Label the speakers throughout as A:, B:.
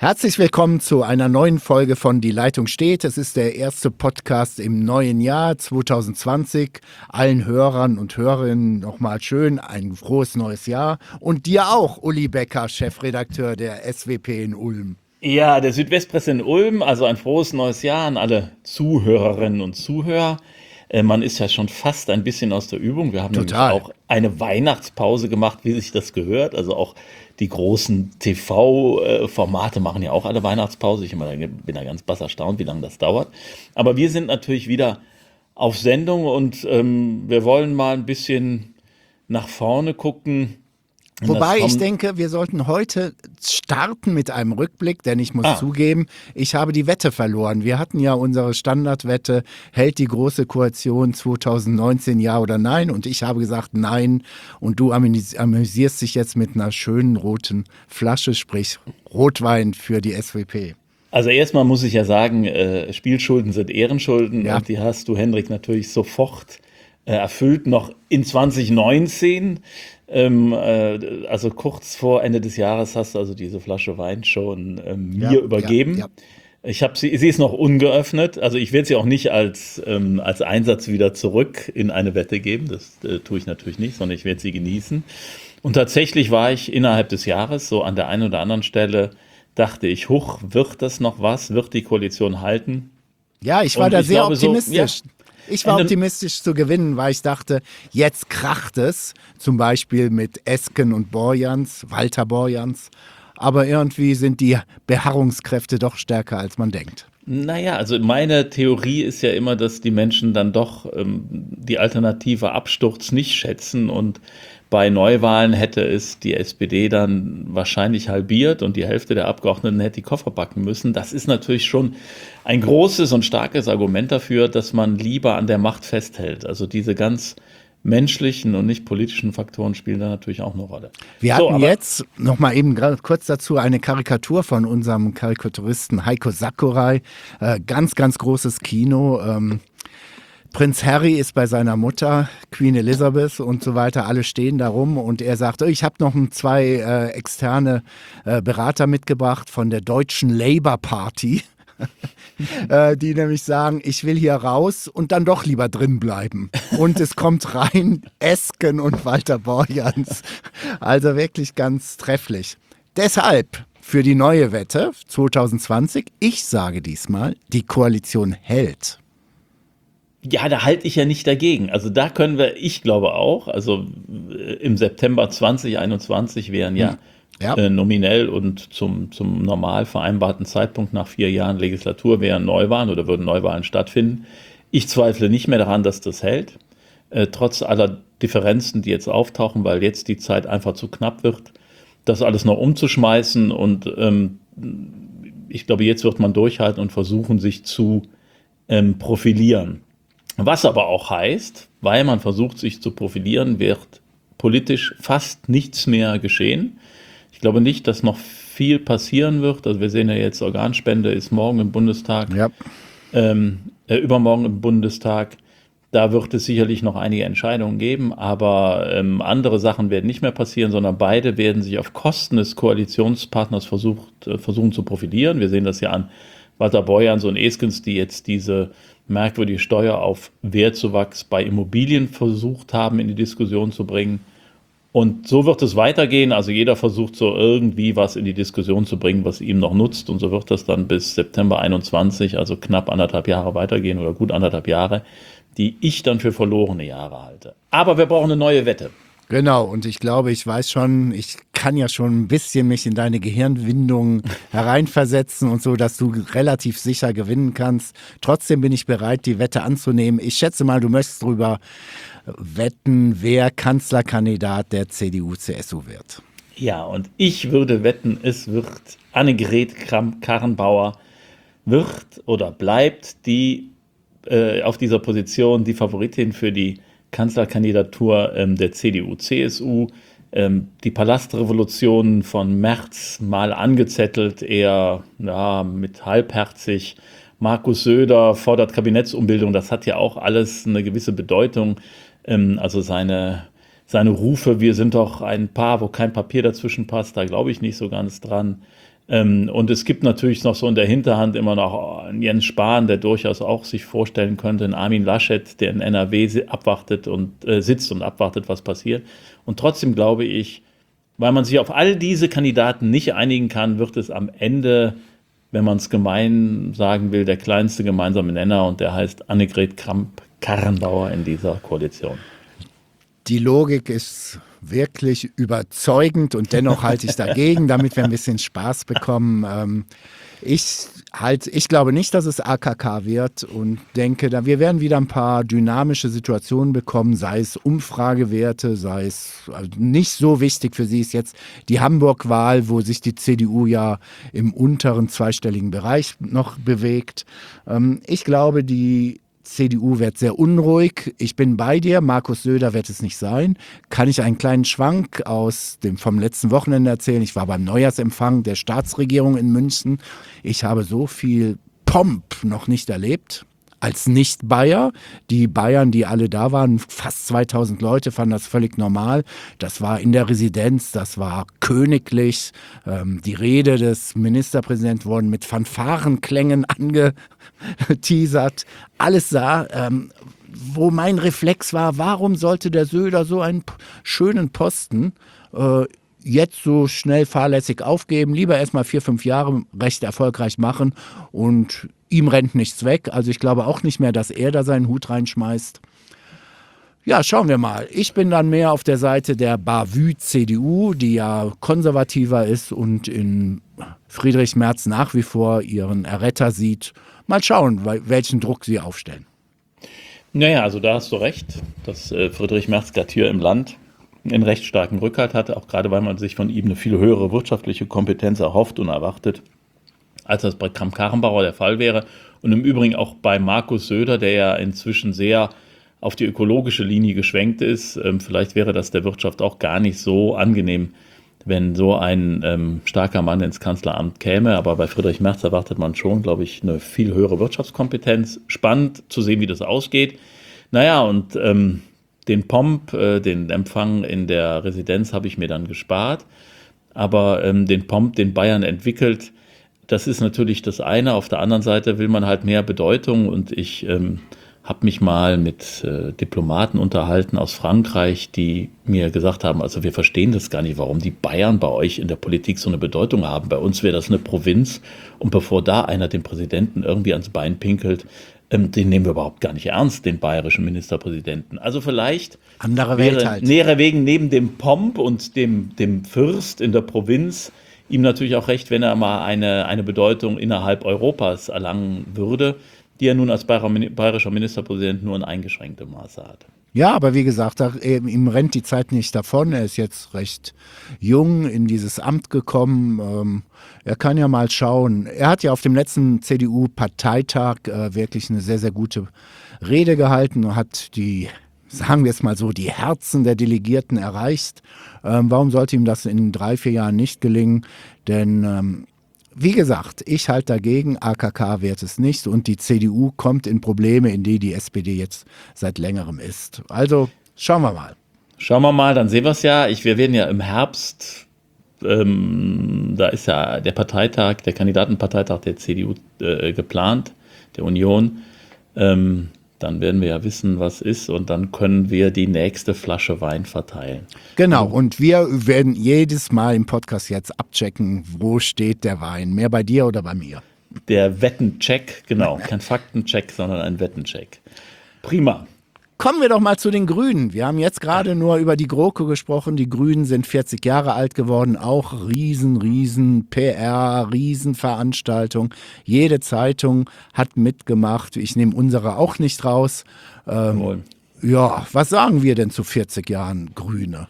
A: Herzlich willkommen zu einer neuen Folge von Die Leitung steht. Es ist der erste Podcast im neuen Jahr 2020. Allen Hörern und Hörerinnen nochmal schön ein frohes neues Jahr. Und dir auch, Uli Becker, Chefredakteur der SWP in Ulm.
B: Ja, der Südwestpresse in Ulm, also ein frohes neues Jahr an alle Zuhörerinnen und Zuhörer. Man ist ja schon fast ein bisschen aus der Übung. Wir haben nämlich
A: Total.
B: auch eine Weihnachtspause gemacht, wie sich das gehört. Also auch die großen TV-Formate machen ja auch alle Weihnachtspause. Bin da ganz bass erstaunt, wie lange das dauert. Aber wir sind natürlich wieder auf Sendung und wir wollen mal ein bisschen nach vorne gucken. Und das
A: Wobei ich
B: kommt.
A: denke, wir sollten heute starten mit einem Rückblick, denn ich muss zugeben, ich habe die Wette verloren. Wir hatten ja unsere Standardwette, hält die Große Koalition 2019 ja oder nein? Und ich habe gesagt nein. Und du amüsierst dich jetzt mit einer schönen roten Flasche, sprich Rotwein für die SWP.
B: Also erstmal muss ich ja sagen, Spielschulden sind Ehrenschulden
A: Ja,
B: und die hast du, Hendrik, natürlich sofort erfüllt, noch in 2019. Also kurz vor Ende des Jahres hast du also diese Flasche Wein schon
A: ja,
B: mir
A: ja, ja.
B: übergeben. Sie ist noch ungeöffnet, also ich werde sie auch nicht als Einsatz wieder zurück in eine Wette geben, das tue ich natürlich nicht, sondern ich werde sie genießen. Und tatsächlich war ich innerhalb des Jahres so an der einen oder anderen Stelle, dachte ich, huch, wird das noch was? Wird die Koalition halten?
A: Ja, ich war
B: Und
A: da
B: ich
A: sehr
B: glaube so, ja,
A: optimistisch. Ich war
B: Ende,
A: optimistisch zu gewinnen, weil ich dachte, jetzt kracht es, zum Beispiel mit Esken und Borjans, Walter Borjans. Aber irgendwie sind die Beharrungskräfte doch stärker, als man denkt.
B: naja, also meine Theorie ist ja immer, dass die Menschen dann doch die Alternative Absturz nicht schätzen und bei Neuwahlen hätte es die SPD dann wahrscheinlich halbiert und die Hälfte der Abgeordneten hätte die Koffer packen müssen. Das ist natürlich schon ein großes und starkes Argument dafür, dass man lieber an der Macht festhält. Also diese ganz menschlichen und nicht politischen Faktoren spielen da natürlich auch eine Rolle.
A: Wir
B: So,
A: hatten
B: aber
A: jetzt noch mal eben kurz dazu eine Karikatur von unserem Karikaturisten Heiko Sakurai. Ganz, ganz großes Kino. Prinz Harry ist bei seiner Mutter, Queen Elizabeth und so weiter, alle stehen da rum und er sagt, ich habe noch zwei externe Berater mitgebracht von der deutschen Labour Party, die nämlich sagen, ich will hier raus und dann doch lieber drin bleiben. Und es kommt rein Esken und Walter Borjans. Also wirklich ganz trefflich. Deshalb für die neue Wette 2020, ich sage diesmal, die Koalition hält.
B: ja, da halte ich ja nicht dagegen. Also da können wir, ich glaube auch, also im September 2021 wären ja
A: Ja.
B: nominell und zum normal vereinbarten Zeitpunkt nach 4 Jahren Legislatur wären Neuwahlen oder würden Neuwahlen stattfinden. Ich zweifle nicht mehr daran, dass das hält, trotz aller Differenzen, die jetzt auftauchen, weil jetzt die Zeit einfach zu knapp wird, das alles noch umzuschmeißen und ich glaube, jetzt wird man durchhalten und versuchen, sich zu profilieren. Was aber auch heißt, weil man versucht, sich zu profilieren, wird politisch fast nichts mehr geschehen. Ich glaube nicht, dass noch viel passieren wird. Also wir sehen ja jetzt, Organspende ist morgen im Bundestag,
A: Ja.
B: übermorgen im Bundestag. Da wird es sicherlich noch einige Entscheidungen geben, aber andere Sachen werden nicht mehr passieren, sondern beide werden sich auf Kosten des Koalitionspartners versuchen zu profilieren. Wir sehen das ja an Walter Borjans und Eskens, die jetzt diese merkwürdige Steuer auf Wertzuwachs bei Immobilien versucht haben, in die Diskussion zu bringen. Und so wird es weitergehen. Also jeder versucht so irgendwie was in die Diskussion zu bringen, was ihm noch nutzt. Und so wird das dann bis September 21, also knapp 1,5 Jahre weitergehen oder gut 1,5 Jahre, die ich dann für verlorene Jahre halte. Aber wir brauchen eine neue Wette.
A: Genau, und ich glaube, ich weiß schon, ich kann ja schon ein bisschen mich in deine Gehirnwindungen hereinversetzen und so, dass du relativ sicher gewinnen kannst. Trotzdem bin ich bereit, die Wette anzunehmen. Ich schätze mal, du möchtest darüber wetten, wer Kanzlerkandidat der CDU-CSU wird.
B: Ja, und ich würde wetten, es wird Annegret Kramp-Karrenbauer wird oder bleibt die auf dieser Position die Favoritin für die Kanzlerkandidatur der CDU-CSU. Die Palastrevolution von Merz mal angezettelt, eher ja, mit halbherzig. Markus Söder fordert Kabinettsumbildung, das hat ja auch alles eine gewisse Bedeutung. Also seine Rufe, wir sind doch ein Paar, wo kein Papier dazwischen passt, da glaube ich nicht so ganz dran. Und es gibt natürlich noch so in der Hinterhand immer noch einen Jens Spahn, der durchaus auch sich vorstellen könnte, einen Armin Laschet, der in NRW abwartet und sitzt und abwartet, was passiert. Und trotzdem glaube ich, weil man sich auf all diese Kandidaten nicht einigen kann, wird es am Ende, wenn man es gemein sagen will, der kleinste gemeinsame Nenner, und der heißt Annegret Kramp-Karrenbauer in dieser Koalition.
A: Die Logik ist wirklich überzeugend und dennoch halte ich dagegen, damit wir ein bisschen Spaß bekommen. Ich glaube nicht, dass es AKK wird und denke, wir werden wieder ein paar dynamische Situationen bekommen, sei es Umfragewerte, sei es, also nicht so wichtig für sie ist jetzt die Hamburg-Wahl, wo sich die CDU ja im unteren zweistelligen Bereich noch bewegt. Ich glaube, die CDU wird sehr unruhig. Ich bin bei dir. Markus Söder wird es nicht sein. Kann ich einen kleinen Schwank vom letzten Wochenende erzählen? Ich war beim Neujahrsempfang der Staatsregierung in München. Ich habe so viel Pomp noch nicht erlebt. Als Nicht-Bayer. Die Bayern, die alle da waren, fast 2000 Leute, fanden das völlig normal. Das war in der Residenz, das war königlich. Die Rede des Ministerpräsidenten wurden mit Fanfarenklängen angeteasert. Alles sah, wo mein Reflex war, warum sollte der Söder so einen schönen Posten jetzt so schnell fahrlässig aufgeben, lieber erstmal 4-5 Jahre recht erfolgreich machen und ihm rennt nichts weg. Also ich glaube auch nicht mehr, dass er da seinen Hut reinschmeißt. Ja, schauen wir mal. Ich bin dann mehr auf der Seite der Bavü-CDU, die ja konservativer ist und in Friedrich Merz nach wie vor ihren Erretter sieht. Mal schauen, welchen Druck sie aufstellen.
B: Naja, also da hast du recht, dass Friedrich Merz gerade hier im Land einen recht starken Rückhalt hatte, auch gerade weil man sich von ihm eine viel höhere wirtschaftliche Kompetenz erhofft und erwartet, als das bei Kramp-Karrenbauer der Fall wäre. Und im Übrigen auch bei Markus Söder, der ja inzwischen sehr auf die ökologische Linie geschwenkt ist. Vielleicht wäre das der Wirtschaft auch gar nicht so angenehm, wenn so ein starker Mann ins Kanzleramt käme. Aber bei Friedrich Merz erwartet man schon, glaube ich, eine viel höhere Wirtschaftskompetenz. Spannend zu sehen, wie das ausgeht. Naja, und den Pomp, den Empfang in der Residenz habe ich mir dann gespart. Aber den Pomp, den Bayern entwickelt, das ist natürlich das eine. Auf der anderen Seite will man halt mehr Bedeutung. Und ich habe mich mal mit Diplomaten unterhalten aus Frankreich, die mir gesagt haben, also wir verstehen das gar nicht, warum die Bayern bei euch in der Politik so eine Bedeutung haben. Bei uns wäre das eine Provinz. Und bevor da einer den Präsidenten irgendwie ans Bein pinkelt, den nehmen wir überhaupt gar nicht ernst, den bayerischen Ministerpräsidenten. Also vielleicht wäre wegen neben dem Pomp und dem Fürst in der Provinz ihm natürlich auch recht, wenn er mal eine Bedeutung innerhalb Europas erlangen würde, die er nun als bayerischer Ministerpräsident nur in eingeschränktem Maße hat.
A: Ja, aber wie gesagt, ihm rennt die Zeit nicht davon. Er ist jetzt recht jung in dieses Amt gekommen. Er kann ja mal schauen. Er hat ja auf dem letzten CDU-Parteitag wirklich eine sehr, sehr gute Rede gehalten und hat sagen wir es mal so, die Herzen der Delegierten erreicht. Warum sollte ihm das in 3-4 Jahren nicht gelingen? Denn wie gesagt, ich halte dagegen, AKK wird es nicht und die CDU kommt in Probleme, in die SPD jetzt seit längerem ist. Also schauen wir mal.
B: Schauen wir mal, dann sehen wir es ja. Wir werden ja im Herbst, da ist ja der Parteitag, der Kandidatenparteitag der CDU geplant, der Union. Dann werden wir ja wissen, was ist und dann können wir die nächste Flasche Wein verteilen.
A: Genau, und wir werden jedes Mal im Podcast jetzt abchecken, wo steht der Wein. Mehr bei dir oder bei mir?
B: Der Wettencheck, genau. Kein Faktencheck, sondern ein Wettencheck. Prima.
A: Kommen wir doch mal zu den Grünen. Wir haben jetzt gerade nur über die GroKo gesprochen. Die Grünen sind 40 Jahre alt geworden. Auch riesen PR, Riesenveranstaltung. Jede Zeitung hat mitgemacht. Ich nehme unsere auch nicht raus. Ja, was sagen wir denn zu 40 Jahren Grüne?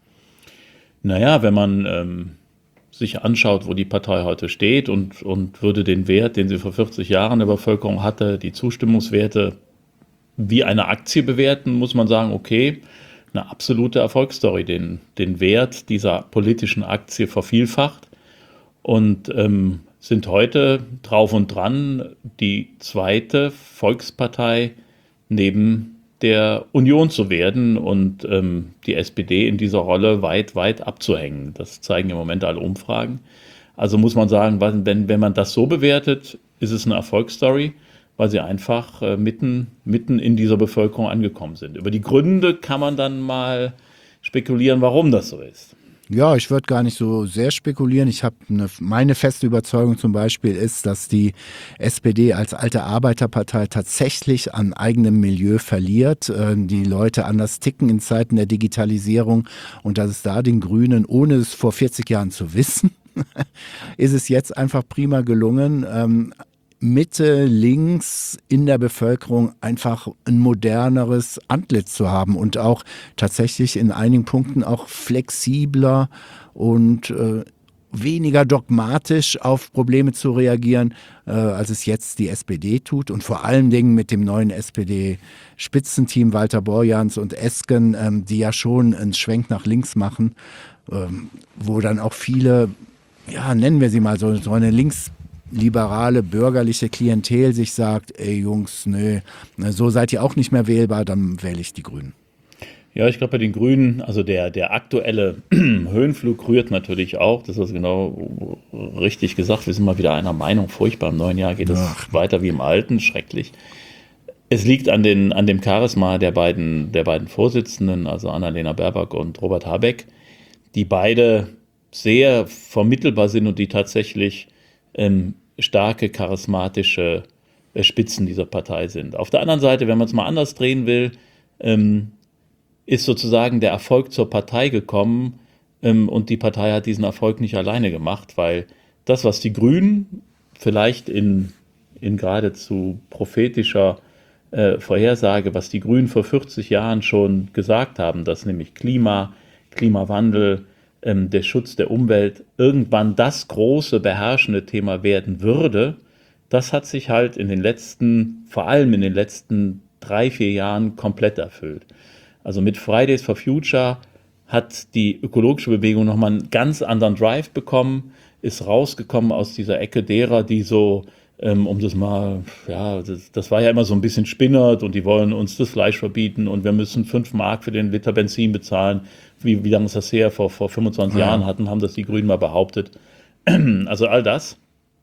B: Naja, wenn man sich anschaut, wo die Partei heute steht und würde den Wert, den sie vor 40 Jahren in der Bevölkerung hatte, die Zustimmungswerte wie eine Aktie bewerten, muss man sagen, okay, eine absolute Erfolgsstory, den Wert dieser politischen Aktie vervielfacht und sind heute drauf und dran, die zweite Volkspartei neben der Union zu werden und die SPD in dieser Rolle weit abzuhängen. Das zeigen im Moment alle Umfragen. Also muss man sagen, wenn man das so bewertet, ist es eine Erfolgsstory, weil sie einfach mitten in dieser Bevölkerung angekommen sind. Über die Gründe kann man dann mal spekulieren, warum das so ist.
A: Ja, ich würde gar nicht so sehr spekulieren. Meine feste Überzeugung zum Beispiel ist, dass die SPD als alte Arbeiterpartei tatsächlich an eigenem Milieu verliert, die Leute anders ticken in Zeiten der Digitalisierung und dass es da den Grünen, ohne es vor 40 Jahren zu wissen, ist es jetzt einfach prima gelungen, Mitte, links in der Bevölkerung einfach ein moderneres Antlitz zu haben und auch tatsächlich in einigen Punkten auch flexibler und weniger dogmatisch auf Probleme zu reagieren, als es jetzt die SPD tut. Und vor allen Dingen mit dem neuen SPD-Spitzenteam Walter Borjans und Esken, die ja schon einen Schwenk nach links machen, wo dann auch viele, ja, nennen wir sie mal so eine linksliberale, bürgerliche Klientel sich sagt, ey Jungs, nö, so seid ihr auch nicht mehr wählbar, dann wähle ich die Grünen.
B: Ja, ich glaube bei den Grünen, also der aktuelle Höhenflug rührt natürlich auch, das ist genau richtig gesagt, wir sind mal wieder einer Meinung, furchtbar, im neuen Jahr geht es weiter wie im alten, schrecklich. Es liegt an dem Charisma der beiden Vorsitzenden, also Annalena Baerbock und Robert Habeck, die beide sehr vermittelbar sind und die tatsächlich starke, charismatische Spitzen dieser Partei sind. Auf der anderen Seite, wenn man es mal anders drehen will, ist sozusagen der Erfolg zur Partei gekommen und die Partei hat diesen Erfolg nicht alleine gemacht, weil das, was die Grünen vielleicht in geradezu prophetischer Vorhersage, was die Grünen vor 40 Jahren schon gesagt haben, dass nämlich Klimawandel, der Schutz der Umwelt irgendwann das große beherrschende Thema werden würde, das hat sich halt vor allem in den letzten 3-4 Jahren komplett erfüllt. Also mit Fridays for Future hat die ökologische Bewegung nochmal einen ganz anderen Drive bekommen, ist rausgekommen aus dieser Ecke derer, die so, das war ja immer so ein bisschen spinnert und die wollen uns das Fleisch verbieten und wir müssen 5 Mark für den Liter Benzin bezahlen. Wie lange ist das her? Vor 25 Jahren haben das die Grünen mal behauptet. Also all das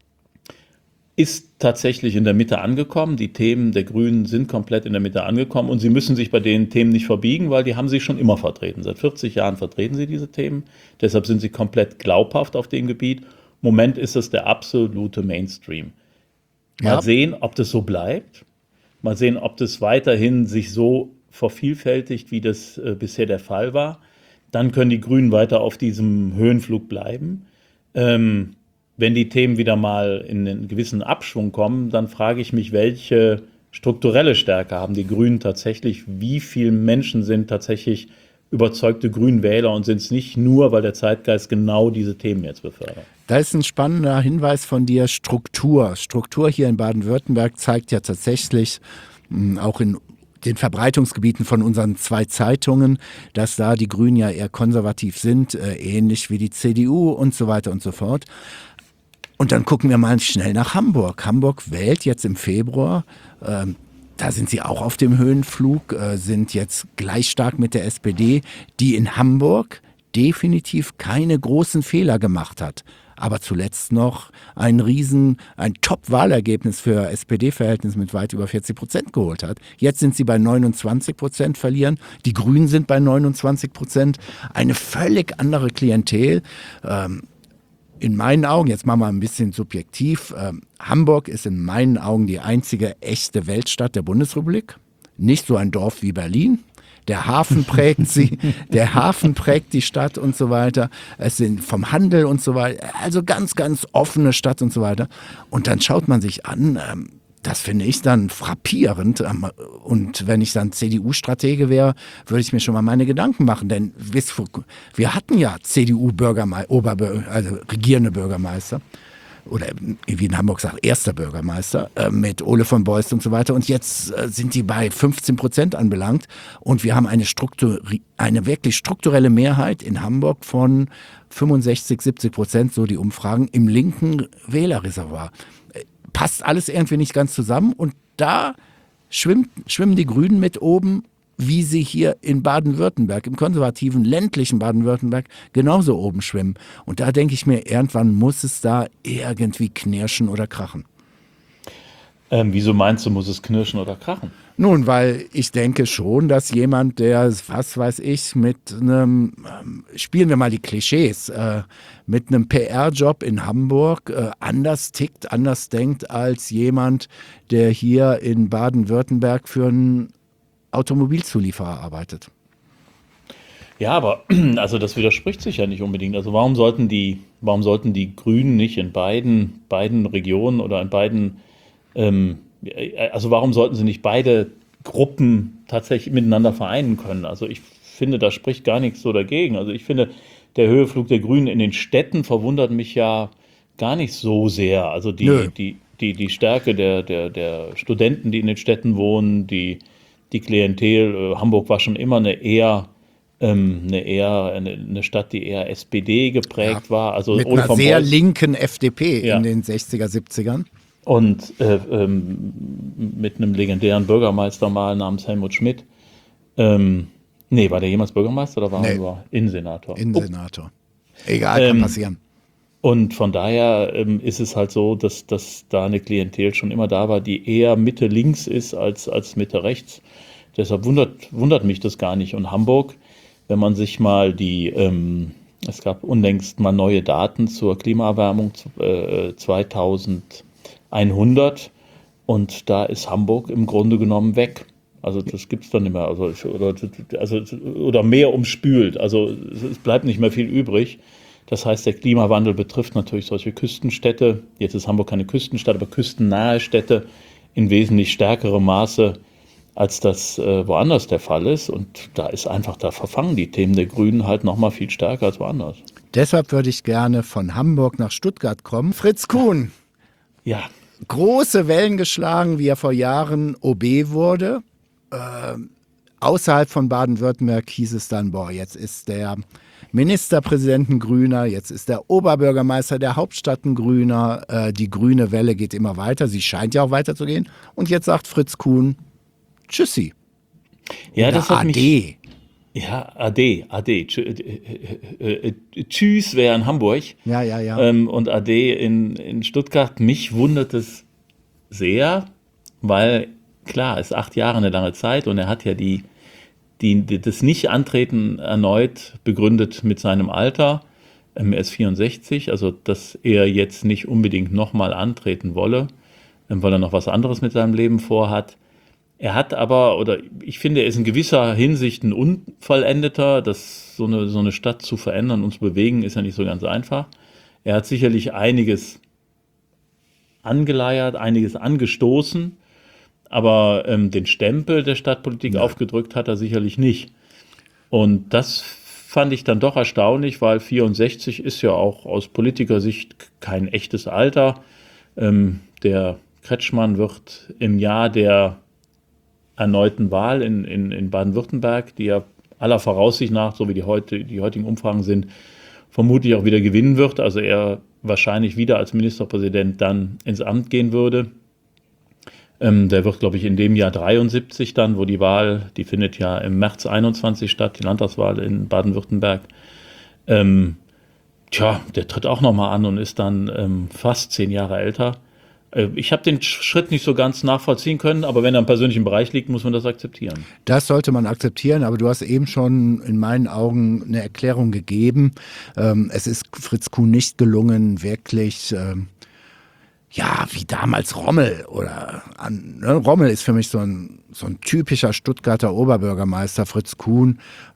B: ist tatsächlich in der Mitte angekommen. Die Themen der Grünen sind komplett in der Mitte angekommen und sie müssen sich bei den Themen nicht verbiegen, weil die haben sie schon immer vertreten. Seit 40 Jahren vertreten sie diese Themen. Deshalb sind sie komplett glaubhaft auf dem Gebiet. Im Moment ist es der absolute Mainstream. Mal sehen, ob das so bleibt. Mal sehen, ob das weiterhin sich so vervielfältigt, wie das bisher der Fall war. Dann können die Grünen weiter auf diesem Höhenflug bleiben. Wenn die Themen wieder mal in einen gewissen Abschwung kommen, dann frage ich mich, welche strukturelle Stärke haben die Grünen tatsächlich? Wie viele Menschen sind tatsächlich überzeugte Grünwähler und sind es nicht nur, weil der Zeitgeist genau diese Themen jetzt befördert?
A: Da ist ein spannender Hinweis von dir, Struktur. Struktur hier in Baden-Württemberg zeigt ja tatsächlich auch in den Verbreitungsgebieten von unseren 2 Zeitungen, dass da die Grünen ja eher konservativ sind, ähnlich wie die CDU und so weiter und so fort. Und dann gucken wir mal schnell nach Hamburg. Hamburg wählt jetzt im Februar, da sind sie auch auf dem Höhenflug, sind jetzt gleich stark mit der SPD, die in Hamburg definitiv keine großen Fehler gemacht hat. Aber zuletzt noch ein Top-Wahlergebnis für SPD-Verhältnis mit weit über 40% geholt hat. Jetzt sind sie bei 29% verlieren. Die Grünen sind bei 29%. Eine völlig andere Klientel. In meinen Augen, jetzt machen wir ein bisschen subjektiv, Hamburg ist in meinen Augen die einzige echte Weltstadt der Bundesrepublik. Nicht so ein Dorf wie Berlin. Der Hafen prägt sie, der Hafen prägt die Stadt und so weiter. Es sind vom Handel und so weiter, also ganz, ganz offene Stadt und so weiter. Und dann schaut man sich an, das finde ich dann frappierend. Und wenn ich dann CDU-Stratege wäre, würde ich mir schon mal meine Gedanken machen. Denn wir hatten ja also regierende Bürgermeister. Oder wie in Hamburg sagt, erster Bürgermeister mit Ole von Beust und so weiter. Und jetzt sind die bei 15% anbelangt. Und wir haben eine wirklich strukturelle Mehrheit in Hamburg von 65-70%, so die Umfragen, im linken Wählerreservoir. Passt alles irgendwie nicht ganz zusammen. Und da schwimmen die Grünen mit oben wie sie hier in Baden-Württemberg, im konservativen, ländlichen Baden-Württemberg, genauso oben schwimmen. Und da denke ich mir, irgendwann muss es da irgendwie knirschen oder krachen.
B: Wieso meinst du, muss es knirschen oder krachen?
A: Nun, weil ich denke schon, dass jemand, der, was weiß ich, mit einem, spielen wir mal die Klischees, mit einem PR-Job in Hamburg anders tickt, anders denkt als jemand, der hier in Baden-Württemberg für einen Automobilzulieferer arbeitet.
B: Ja, aber also das widerspricht sich ja nicht unbedingt. Also warum sollten die Grünen nicht in beiden Regionen oder in beiden, also warum sollten sie nicht beide Gruppen tatsächlich miteinander vereinen können? Also ich finde, da spricht gar nichts so dagegen. Also ich finde, der Höheflug der Grünen in den Städten verwundert mich ja gar nicht so sehr. Also
A: Nö.
B: die Stärke der Studenten, die in den Städten wohnen, die Klientel, Hamburg war schon immer eine Stadt, die eher SPD geprägt war, also
A: Mit
B: Ole
A: einer
B: von
A: sehr
B: Beuys.
A: linken FDP
B: Ja.
A: in den 60er, 70ern.
B: Und mit einem legendären Bürgermeister mal namens Helmut Schmidt. Nee, war der jemals Bürgermeister oder war er
A: Nee.
B: nur Innensenator?
A: Innensenator. Egal, kann
B: Ähm,
A: passieren.
B: Und von daher ist es halt so, dass da eine Klientel schon immer da war, die eher Mitte links ist als Mitte rechts. Deshalb wundert mich das gar nicht. Und Hamburg, wenn man sich mal es gab unlängst mal neue Daten zur Klimaerwärmung 2100 und da ist Hamburg im Grunde genommen weg. Also das gibt es dann nicht mehr. Oder mehr umspült. Also es bleibt nicht mehr viel übrig. Das heißt, der Klimawandel betrifft natürlich solche Küstenstädte. Jetzt ist Hamburg keine Küstenstadt, aber küstennahe Städte in wesentlich stärkerem Maße, als das woanders der Fall ist. Und da verfangen die Themen der Grünen halt nochmal viel stärker als woanders.
A: Deshalb würde ich gerne von Hamburg nach Stuttgart kommen. Fritz Kuhn,
B: Ja,
A: große Wellen geschlagen, wie er vor Jahren OB wurde. Außerhalb von Baden-Württemberg hieß es dann, boah, jetzt ist der Ministerpräsident ein Grüner, jetzt ist der Oberbürgermeister der Hauptstadt ein Grüner. Die grüne Welle geht immer weiter, sie scheint ja auch weiterzugehen. Und jetzt sagt Fritz Kuhn, tschüssi.
B: ja,
A: Oder
B: das hat
A: AD.
B: mich. Ja, AD. Tschüss wäre in Hamburg.
A: Ja.
B: Und AD in Stuttgart. Mich wundert es sehr, weil klar, ist 8 Jahre eine lange Zeit und er hat ja das Nicht-Antreten erneut begründet mit seinem Alter. Er ist 64, also dass er jetzt nicht unbedingt nochmal antreten wolle, weil er noch was anderes mit seinem Leben vorhat. Er hat aber, oder ich finde, er ist in gewisser Hinsicht ein Unvollendeter. So eine Stadt zu verändern und zu bewegen, ist ja nicht so ganz einfach. Er hat sicherlich einiges angeleiert, einiges angestoßen, aber den Stempel der Stadtpolitik aufgedrückt hat er sicherlich nicht. Und das fand ich dann doch erstaunlich, weil 64 ist ja auch aus Politikersicht kein echtes Alter. Der Kretschmann wird im Jahr der erneuten Wahl in Baden-Württemberg, die ja aller Voraussicht nach, so wie die heutigen Umfragen sind, vermutlich auch wieder gewinnen wird. Also er wahrscheinlich wieder als Ministerpräsident dann ins Amt gehen würde. Der wird, glaube ich, in dem Jahr 73 dann, wo die Wahl, die findet ja im März 21 statt, die Landtagswahl in Baden-Württemberg. Der tritt auch nochmal an und ist dann fast 10 Jahre älter. Ich habe den Schritt nicht so ganz nachvollziehen können, aber wenn er im persönlichen Bereich liegt, muss man das akzeptieren.
A: Das sollte man akzeptieren, aber du hast eben schon in meinen Augen eine Erklärung gegeben. Es ist Fritz Kuhn nicht gelungen, wirklich, wie damals Rommel Rommel ist für mich so ein typischer Stuttgarter Oberbürgermeister. Fritz Kuhn,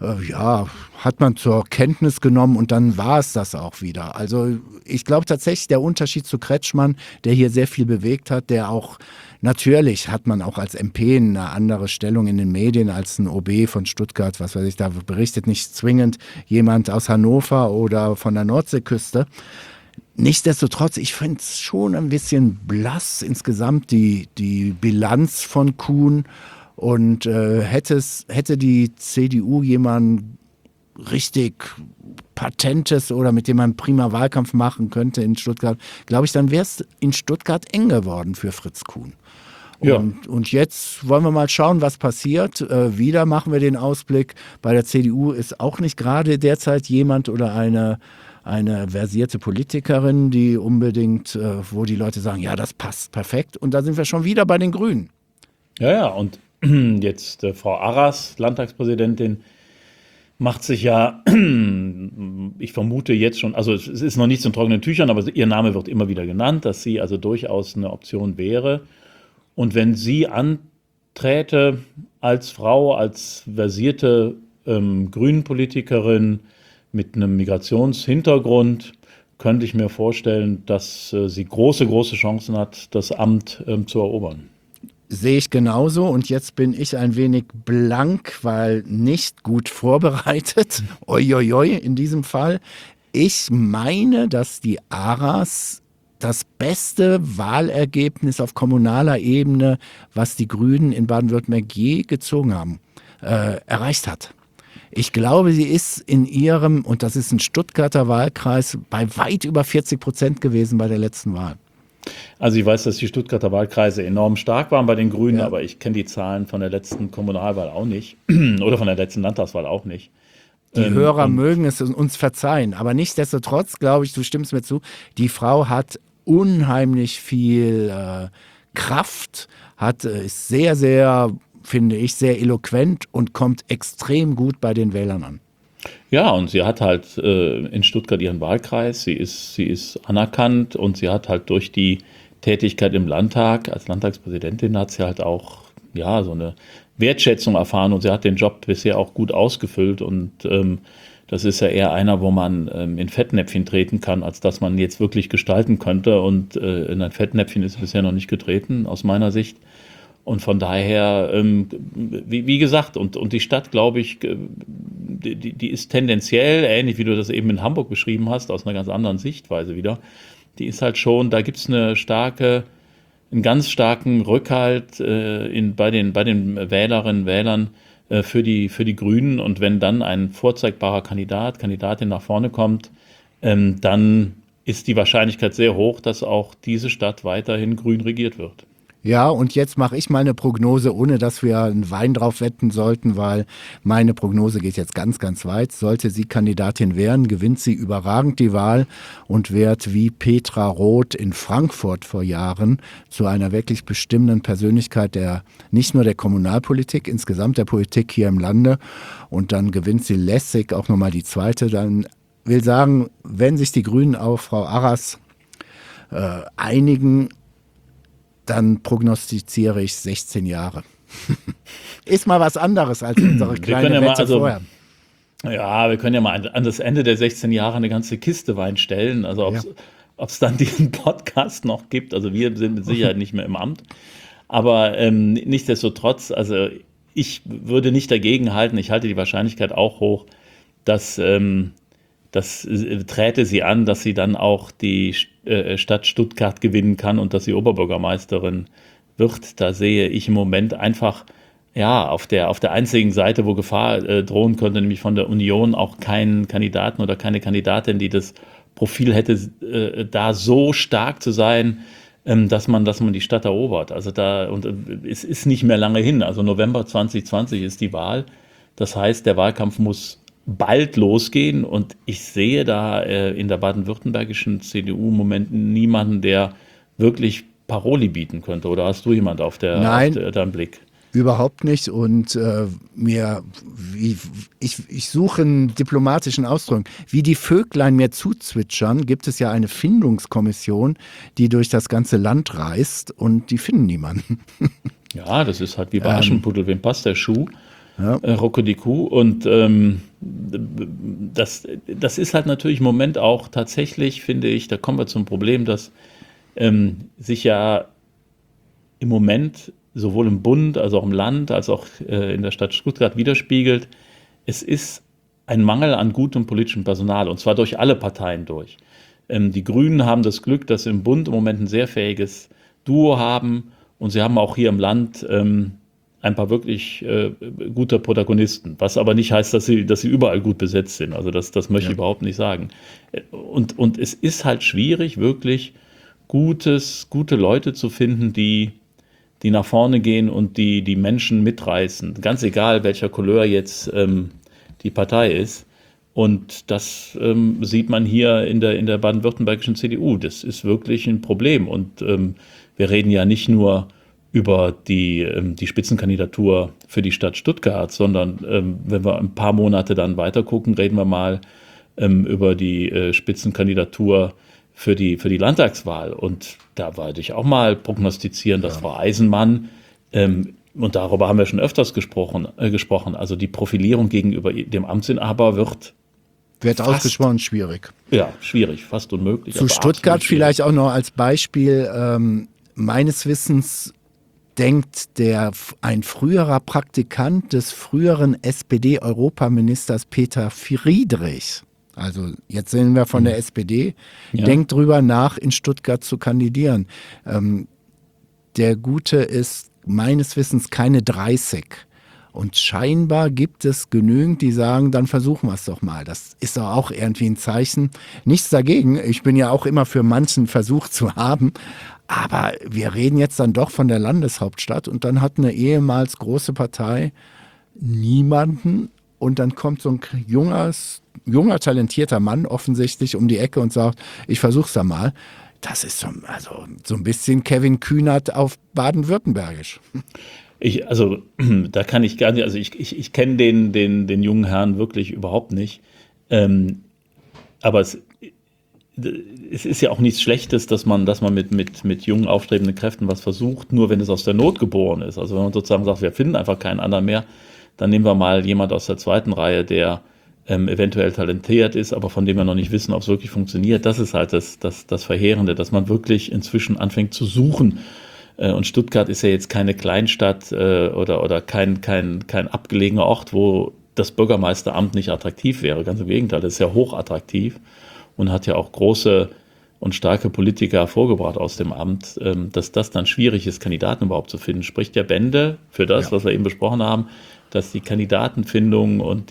A: hat man zur Kenntnis genommen und dann war es das auch wieder. Also ich glaube tatsächlich, der Unterschied zu Kretschmann, der hier sehr viel bewegt hat, der auch, natürlich hat man auch als MP eine andere Stellung in den Medien als ein OB von Stuttgart, was weiß ich, da berichtet nicht zwingend jemand aus Hannover oder von der Nordseeküste. Nichtsdestotrotz, ich finde es schon ein bisschen blass insgesamt, die Bilanz von Kuhn. Und hätte die CDU jemanden richtig Patentes oder mit dem man prima Wahlkampf machen könnte in Stuttgart, glaube ich, dann wäre es in Stuttgart eng geworden für Fritz Kuhn.
B: Ja.
A: Und jetzt wollen wir mal schauen, was passiert. Wieder machen wir den Ausblick. Bei der CDU ist auch nicht gerade derzeit jemand oder eine versierte Politikerin, die unbedingt, wo die Leute sagen, ja, das passt perfekt. Und da sind wir schon wieder bei den Grünen.
B: Ja, ja, und jetzt Frau Arras, Landtagspräsidentin, macht sich ja, ich vermute jetzt schon, also es ist noch nichts in trockenen Tüchern, aber ihr Name wird immer wieder genannt, dass sie also durchaus eine Option wäre. Und wenn sie anträte als Frau, als versierte Grünen-Politikerin mit einem Migrationshintergrund, könnte ich mir vorstellen, dass sie große, große Chancen hat, das Amt zu erobern.
A: Sehe ich genauso und jetzt bin ich ein wenig blank, weil nicht gut vorbereitet. Oi, in diesem Fall. Ich meine, dass die Aras das beste Wahlergebnis auf kommunaler Ebene, was die Grünen in Baden-Württemberg je gezogen haben, erreicht hat. Ich glaube, sie ist in ihrem, und das ist ein Stuttgarter Wahlkreis, bei weit über 40% gewesen bei der letzten Wahl.
B: Also ich weiß, dass die Stuttgarter Wahlkreise enorm stark waren bei den Grünen,
A: Ja.
B: aber ich kenne die Zahlen von der letzten Kommunalwahl auch nicht oder von der letzten Landtagswahl auch nicht.
A: Die Hörer
B: Und
A: mögen es uns verzeihen, aber nichtsdestotrotz, glaube ich, du stimmst mir zu, die Frau hat unheimlich viel Kraft, ist sehr, sehr, finde ich, sehr eloquent und kommt extrem gut bei den Wählern an.
B: ja, und sie hat halt in Stuttgart ihren Wahlkreis, sie ist anerkannt und sie hat halt durch die Tätigkeit im Landtag, als Landtagspräsidentin hat sie halt auch ja, so eine Wertschätzung erfahren und sie hat den Job bisher auch gut ausgefüllt und das ist ja eher einer, wo man in Fettnäpfchen treten kann, als dass man jetzt wirklich gestalten könnte und in ein Fettnäpfchen ist sie bisher noch nicht getreten, aus meiner Sicht. Und von daher, wie gesagt, und die Stadt, glaube ich, die ist tendenziell, ähnlich wie du das eben in Hamburg beschrieben hast, aus einer ganz anderen Sichtweise wieder, die ist halt schon, da gibt es einen ganz starken Rückhalt bei den Wählerinnen und Wählern für die Grünen. Und wenn dann ein vorzeigbarer Kandidatin nach vorne kommt, dann ist die Wahrscheinlichkeit sehr hoch, dass auch diese Stadt weiterhin grün regiert wird.
A: Ja, und jetzt mache ich mal eine Prognose, ohne dass wir einen Wein drauf wetten sollten, weil meine Prognose geht jetzt ganz, ganz weit. Sollte sie Kandidatin werden, gewinnt sie überragend die Wahl und wird wie Petra Roth in Frankfurt vor Jahren zu einer wirklich bestimmenden Persönlichkeit nicht nur der Kommunalpolitik, insgesamt der Politik hier im Lande. Und dann gewinnt sie lässig auch nochmal die zweite. Dann will sagen, wenn sich die Grünen auf Frau Arras einigen, dann prognostiziere ich 16 Jahre. Ist mal was anderes als unsere kleine Wette vorher.
B: Ja, wir können ja mal an das Ende der 16 Jahre eine ganze Kiste Wein stellen. Also ob es dann diesen Podcast noch gibt. Also wir sind mit Sicherheit nicht mehr im Amt. Aber nichtsdestotrotz, also ich würde nicht dagegen halten. Ich halte die Wahrscheinlichkeit auch hoch, dass das träte sie an, dass sie dann auch die Stadt Stuttgart gewinnen kann und dass sie Oberbürgermeisterin wird. Da sehe ich im Moment einfach ja auf der einzigen Seite, wo Gefahr drohen könnte, nämlich von der Union auch keinen Kandidaten oder keine Kandidatin, die das Profil hätte, da so stark zu sein, dass man die Stadt erobert. Also es ist nicht mehr lange hin. Also November 2020 ist die Wahl. Das heißt, der Wahlkampf muss bald losgehen und ich sehe da in der baden-württembergischen CDU im Moment niemanden, der wirklich Paroli bieten könnte. Oder hast du jemanden auf deinem Blick?
A: Überhaupt nicht und ich suche einen diplomatischen Ausdruck. Wie die Vöglein mir zuzwitschern, gibt es ja eine Findungskommission, die durch das ganze Land reist und die finden niemanden.
B: Ja, das ist halt wie bei Aschenputtel, wem passt der Schuh?
A: Ja.
B: Rocco die Kuh und das ist halt natürlich im Moment auch tatsächlich, finde ich, da kommen wir zum Problem, dass sich ja im Moment sowohl im Bund als auch im Land als auch in der Stadt Stuttgart widerspiegelt, es ist ein Mangel an gutem politischem Personal und zwar durch alle Parteien durch. Die Grünen haben das Glück, dass sie im Bund im Moment ein sehr fähiges Duo haben und sie haben auch hier im Land ein paar wirklich gute Protagonisten, was aber nicht heißt, dass sie überall gut besetzt sind. Also das möchte ich überhaupt nicht sagen. Und es ist halt schwierig, wirklich gute Leute zu finden, die die nach vorne gehen und die Menschen mitreißen. Ganz egal, welcher Couleur jetzt die Partei ist. Und das sieht man hier in der baden-württembergischen CDU. Das ist wirklich ein Problem. Und wir reden ja nicht nur über die Spitzenkandidatur für die Stadt Stuttgart, sondern wenn wir ein paar Monate dann weiter gucken, reden wir mal über die Spitzenkandidatur für die Landtagswahl. Und da wollte ich auch mal prognostizieren, dass Frau Eisenmann, und darüber haben wir schon öfters gesprochen, also die Profilierung gegenüber dem Amtsinhaber wird
A: ausgesprochen schwierig.
B: Ja, schwierig, fast unmöglich.
A: Zu Stuttgart vielleicht auch noch als Beispiel. Meines Wissens denkt ein früherer Praktikant des früheren SPD-Europaministers Peter Friedrich, also jetzt sind wir von der SPD, denkt drüber nach, in Stuttgart zu kandidieren. Der Gute ist meines Wissens keine 30. Und scheinbar gibt es genügend, die sagen, dann versuchen wir es doch mal. Das ist doch auch irgendwie ein Zeichen. Nichts dagegen. Ich bin ja auch immer für manchen Versuch zu haben. Aber wir reden jetzt dann doch von der Landeshauptstadt und dann hat eine ehemals große Partei niemanden und dann kommt so ein junger, talentierter Mann offensichtlich um die Ecke und sagt, ich versuch's da mal. Das ist so ein bisschen Kevin Kühnert auf baden-württembergisch.
B: Da kann ich gar nicht, also ich kenne den jungen Herrn wirklich überhaupt nicht. Aber es ist ja auch nichts Schlechtes, dass man mit jungen, aufstrebenden Kräften was versucht, nur wenn es aus der Not geboren ist. Also wenn man sozusagen sagt, wir finden einfach keinen anderen mehr, dann nehmen wir mal jemand aus der zweiten Reihe, der eventuell talentiert ist, aber von dem wir noch nicht wissen, ob es wirklich funktioniert. Das ist halt das Verheerende, dass man wirklich inzwischen anfängt zu suchen. Und Stuttgart ist ja jetzt keine Kleinstadt oder kein abgelegener Ort, wo das Bürgermeisteramt nicht attraktiv wäre. Ganz im Gegenteil, das ist ja hochattraktiv und hat ja auch große und starke Politiker hervorgebracht aus dem Amt. Dass das dann schwierig ist, Kandidaten überhaupt zu finden, spricht ja Bände für das, was wir eben besprochen haben, dass die Kandidatenfindung und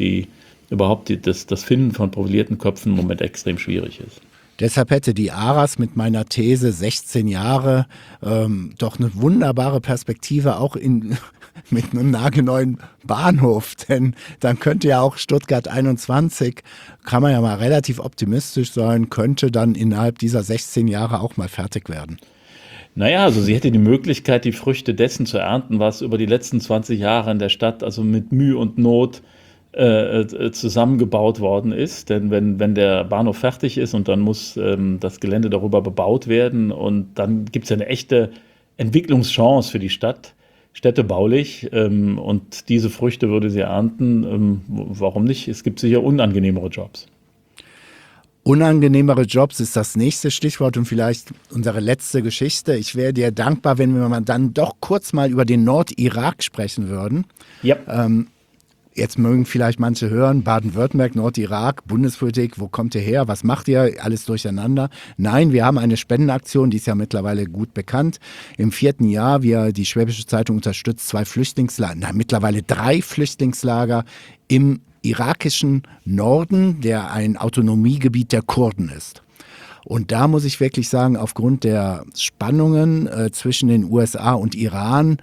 B: das Finden von profilierten Köpfen im Moment extrem schwierig ist.
A: Deshalb hätte die Aras mit meiner These 16 Jahre doch eine wunderbare Perspektive auch mit einem nagelneuen Bahnhof. Denn dann könnte ja auch Stuttgart 21, kann man ja mal relativ optimistisch sein, könnte dann innerhalb dieser 16 Jahre auch mal fertig werden.
B: Naja, also sie hätte die Möglichkeit, die Früchte dessen zu ernten, was über die letzten 20 Jahre in der Stadt, also mit Mühe und Not, zusammengebaut worden ist. Denn wenn der Bahnhof fertig ist und dann muss das Gelände darüber bebaut werden und dann gibt es ja eine echte Entwicklungschance für die Stadt, städtebaulich, und diese Früchte würde sie ernten. Warum nicht? Es gibt sicher unangenehmere Jobs.
A: Unangenehmere Jobs ist das nächste Stichwort und vielleicht unsere letzte Geschichte. Ich wäre dir dankbar, wenn wir dann doch kurz mal über den Nordirak sprechen würden.
B: Ja.
A: Jetzt mögen vielleicht manche hören, Baden-Württemberg, Nordirak, Bundespolitik, wo kommt ihr her, was macht ihr, alles durcheinander. Nein, wir haben eine Spendenaktion, die ist ja mittlerweile gut bekannt. Im 4. Jahr, die Schwäbische Zeitung unterstützt mittlerweile 3 Flüchtlingslager im irakischen Norden, der ein Autonomiegebiet der Kurden ist. Und da muss ich wirklich sagen, aufgrund der Spannungen zwischen den USA und Iran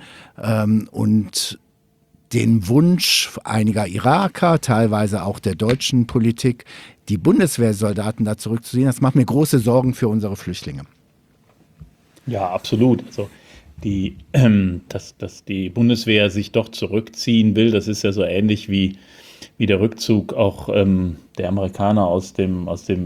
A: und den Wunsch einiger Iraker, teilweise auch der deutschen Politik, die Bundeswehrsoldaten da zurückzuziehen, das macht mir große Sorgen für unsere Flüchtlinge.
B: Ja, absolut. Also dass die Bundeswehr sich doch zurückziehen will, das ist ja so ähnlich wie der Rückzug auch der Amerikaner aus dem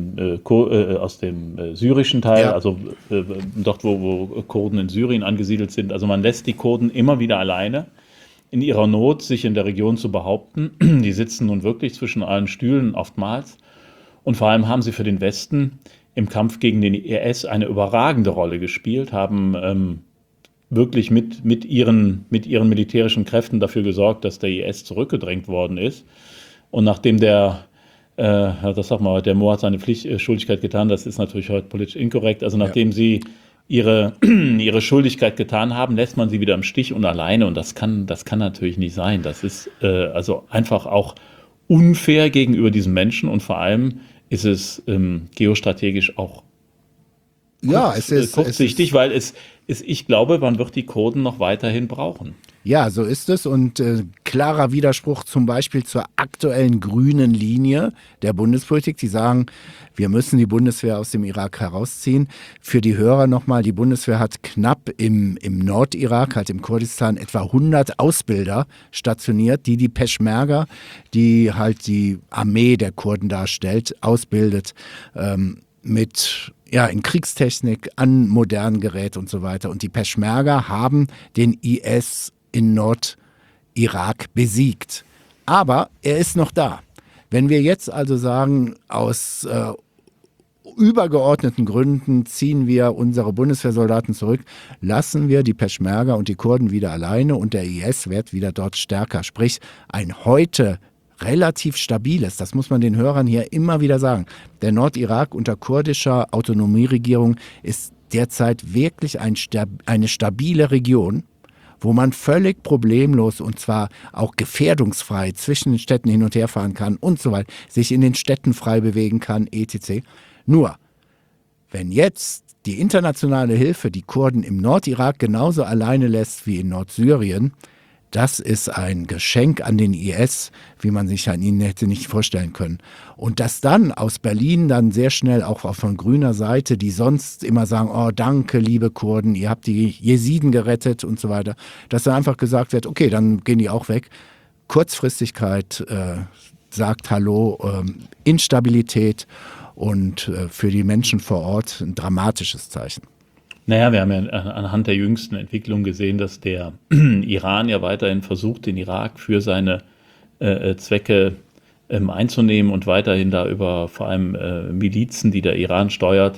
B: syrischen Teil, also dort, wo Kurden in Syrien angesiedelt sind. Also man lässt die Kurden immer wieder alleine in ihrer Not, sich in der Region zu behaupten. Die sitzen nun wirklich zwischen allen Stühlen oftmals. Und vor allem haben sie für den Westen im Kampf gegen den IS eine überragende Rolle gespielt, haben wirklich mit ihren militärischen Kräften dafür gesorgt, dass der IS zurückgedrängt worden ist. Und nachdem der Mo hat seine Schuldigkeit getan, das ist natürlich heute politisch inkorrekt, also nachdem sie ihre Schuldigkeit getan haben, lässt man sie wieder im Stich und alleine, und das kann natürlich nicht sein. Das ist also einfach auch unfair gegenüber diesen Menschen, und vor allem ist es geostrategisch auch kurzsichtig, weil Ich glaube, man wird die Kurden noch weiterhin brauchen.
A: Ja, so ist es und klarer Widerspruch zum Beispiel zur aktuellen grünen Linie der Bundespolitik. Die sagen, wir müssen die Bundeswehr aus dem Irak herausziehen. Für die Hörer nochmal, die Bundeswehr hat knapp im Nordirak, halt im Kurdistan, etwa 100 Ausbilder stationiert, die Peschmerga, die halt die Armee der Kurden darstellt, ausbildet in Kriegstechnik, an modernen Geräten und so weiter. Und die Peschmerga haben den IS in Nordirak besiegt. Aber er ist noch da. Wenn wir jetzt also sagen, aus übergeordneten Gründen ziehen wir unsere Bundeswehrsoldaten zurück, lassen wir die Peschmerga und die Kurden wieder alleine und der IS wird wieder dort stärker. Sprich, ein heute relativ stabiles, das muss man den Hörern hier immer wieder sagen. Der Nordirak unter kurdischer Autonomieregierung ist derzeit wirklich eine stabile Region, wo man völlig problemlos und zwar auch gefährdungsfrei zwischen den Städten hin und her fahren kann und so weiter, sich in den Städten frei bewegen kann, etc. Nur, wenn jetzt die internationale Hilfe die Kurden im Nordirak genauso alleine lässt wie in Nordsyrien, das ist ein Geschenk an den IS, wie man sich an ihn hätte nicht vorstellen können. Und dass dann aus Berlin dann sehr schnell auch von grüner Seite, die sonst immer sagen, oh danke liebe Kurden, ihr habt die Jesiden gerettet und so weiter, dass dann einfach gesagt wird, okay, dann gehen die auch weg. Kurzfristigkeit sagt Hallo, Instabilität und für die Menschen vor Ort ein dramatisches Zeichen.
B: Naja, wir haben ja anhand der jüngsten Entwicklung gesehen, dass der Iran ja weiterhin versucht, den Irak für seine Zwecke einzunehmen und weiterhin da über vor allem Milizen, die der Iran steuert,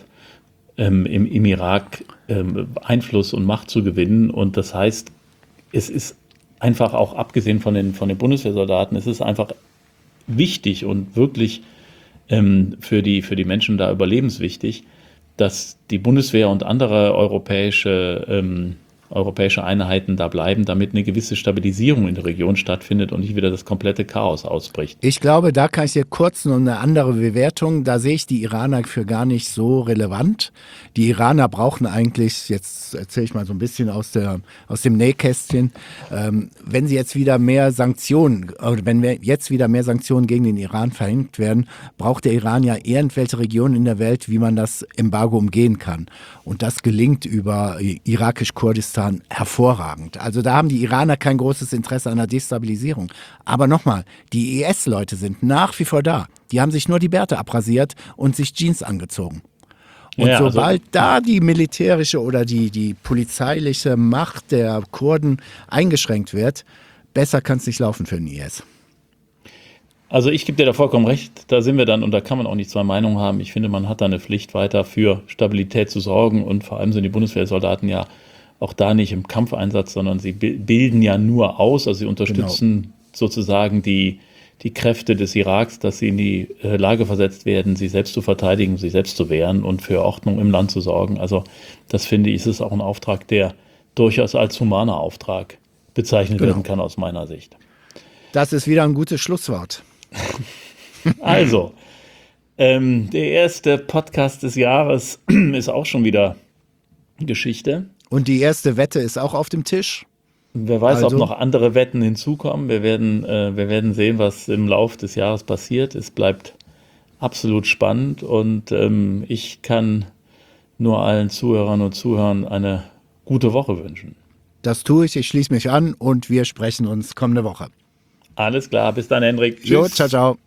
B: im Irak Einfluss und Macht zu gewinnen. Und das heißt, es ist einfach auch abgesehen von den Bundeswehrsoldaten, es ist einfach wichtig und wirklich für die Menschen da überlebenswichtig, dass die Bundeswehr und andere europäische Einheiten da bleiben, damit eine gewisse Stabilisierung in der Region stattfindet und nicht wieder das komplette Chaos ausbricht.
A: Ich glaube, da kann ich dir kurz noch eine andere Bewertung, da sehe ich die Iraner für gar nicht so relevant. Die Iraner brauchen eigentlich, jetzt erzähle ich mal so ein bisschen aus dem Nähkästchen, wenn sie jetzt wieder mehr Sanktionen, oder wenn jetzt wieder mehr Sanktionen gegen den Iran verhängt werden, braucht der Iran ja irgendwelche Regionen in der Welt, wie man das Embargo umgehen kann. Und das gelingt über irakisch-Kurdistan hervorragend. Also da haben die Iraner kein großes Interesse an der Destabilisierung. Aber nochmal, die IS-Leute sind nach wie vor da. Die haben sich nur die Bärte abrasiert und sich Jeans angezogen. Und ja, sobald da die militärische oder die polizeiliche Macht der Kurden eingeschränkt wird, besser kann es nicht laufen für den IS.
B: Also ich gebe dir da vollkommen recht, da sind wir dann, und da kann man auch nicht zwei Meinungen haben. Ich finde, man hat da eine Pflicht, weiter für Stabilität zu sorgen, und vor allem sind die Bundeswehrsoldaten ja auch da nicht im Kampfeinsatz, sondern sie bilden ja nur aus, also sie unterstützen sozusagen die Kräfte des Iraks, dass sie in die Lage versetzt werden, sich selbst zu verteidigen, sich selbst zu wehren und für Ordnung im Land zu sorgen. Also das finde ich, ist auch ein Auftrag, der durchaus als humaner Auftrag bezeichnet werden kann aus meiner Sicht.
A: Das ist wieder ein gutes Schlusswort.
B: Also, der erste Podcast des Jahres ist auch schon wieder Geschichte.
A: Und die erste Wette ist auch auf dem Tisch.
B: Wer weiß, ob noch andere Wetten hinzukommen. Wir werden sehen, was im Lauf des Jahres passiert. Es bleibt absolut spannend und ich kann nur allen Zuhörern und Zuhörern eine gute Woche wünschen.
A: Das tue ich. Ich schließe mich an und wir sprechen uns kommende Woche.
B: Alles klar, bis dann, Hendrik.
A: Tschüss. Jo, ciao, ciao.